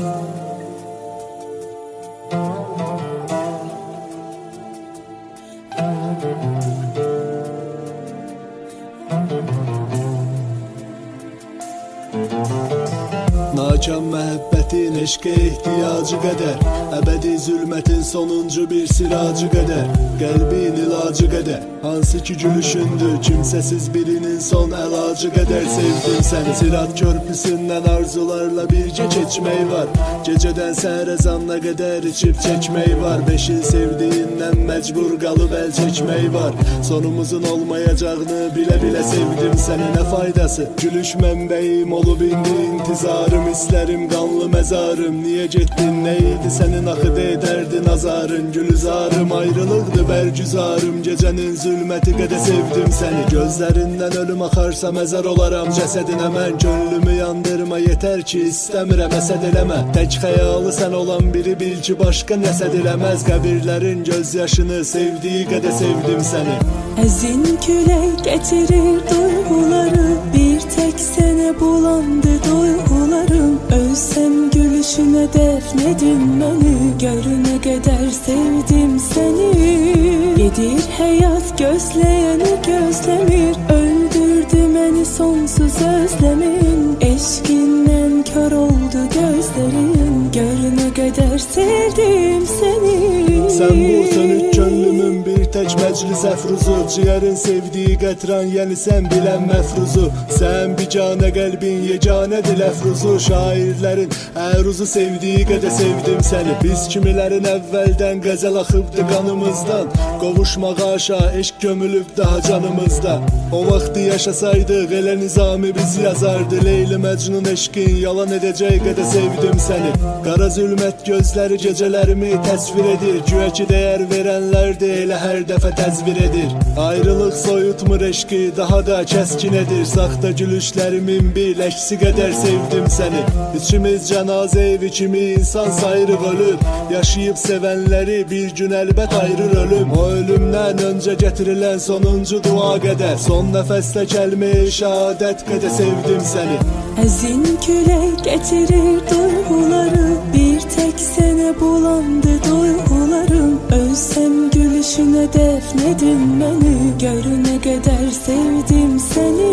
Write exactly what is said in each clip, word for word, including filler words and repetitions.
Nakam məhəbbətin eşqə ehtiyacı qədər, əbədi zülmətin sonuncu bir siracı qədər, qəlbin ilacı qədər, hansı ki gülüşündür, kimsəsiz birinin son əlacı qədər. Sevdim səni, Sirat körpüsündən arzularla bircə keçmək var, gecədən səhərə zanna qədər içib çəkmək var, beş il sevdiyindən məcbur qalıb əl çəkmək var, sonumuzun olmayacağını bilə-bilə sevdim səni. Nə faydası, gülüş mənbəyim olub indi intizarım, İstərim qanlı məzarım, niyə getdin, nə idi sənin axıda edərdi nazarın, gülüzarım, ayrılıqdı bərgüzarım, gecənin zülməti qədər sevdim səni, gözlərindən ölüm axarsa məzar olaram cəsədinə mən, gönlümü yandırma yetər ki istəmirəm əsəd eləmə, tək xəyalı sən olan biri bil ki başqa nəsəd eləməz, qəbirlərin göz yaşını sevdiyi qədər sevdim səni. Əzin külək gətirir duyğuları, bir tək sənə bulandı duyğularım, ölsəm gülüşünə dəfn edin məni, görünə qədər sevdim səni. Gedir həyat gözləyəni gözləmir, öldürdü məni sonsuz özləmin, eşqindən kör oldu gözlərim, görünə qədər sevdim səni. Sən bu sönük könlümün bir tək məclis əfruzu, ciyərin sevdiyi qətran, yəni sən bilən məfruzu, sən bicanə qəlbin yeganə dil əfruzu, şairlərin əruzu sevdiyi qədər sevdim səni. Biz kimilərin əvvəldən qəzəl axıbdı qanımızdan, qovuşmağa aşa eşq gömülüb daha canımızda, o vaxtı yaşasaydıq elə Nizami biz yazardı, Leyli Məcnun eşqin yalan edəcək qədər sevdim səni. Qara zülmət gözləri gecələrimi təsvir edir, güya ki dəyər verənlərdir elə hər dəfə təzvir edir, ayrılıq soyutmur eşqi daha da kəskin edir, saxta gülüşlərimin bil əksi qədər sevdim səni. İçimiz cənazə evi kimi insan sayırıq ölür, yaşayıb sevənləri bir gün əlbət ayırır ölüm, o ölümdən öncə gətirilən sonuncu dua qədər, son nəfəsdə kəlmə-i şəhadət qədər sevdim səni. Əzin külək gətirir duyğuları, bir tək sənə bulandı duyğularım, ölsəm gülüşünə dəfn edin məni, görünə qədər sevdim səni.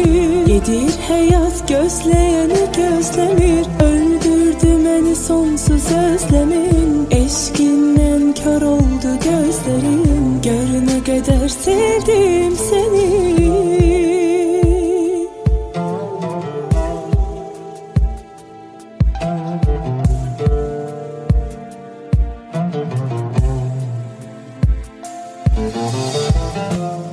Gedir həyat gözləyəni gözləmir, öldürdü məni sonsuz özləmin, eşqindən kör oldu gözlərim, görünə qədər sevdim səni. Thank you.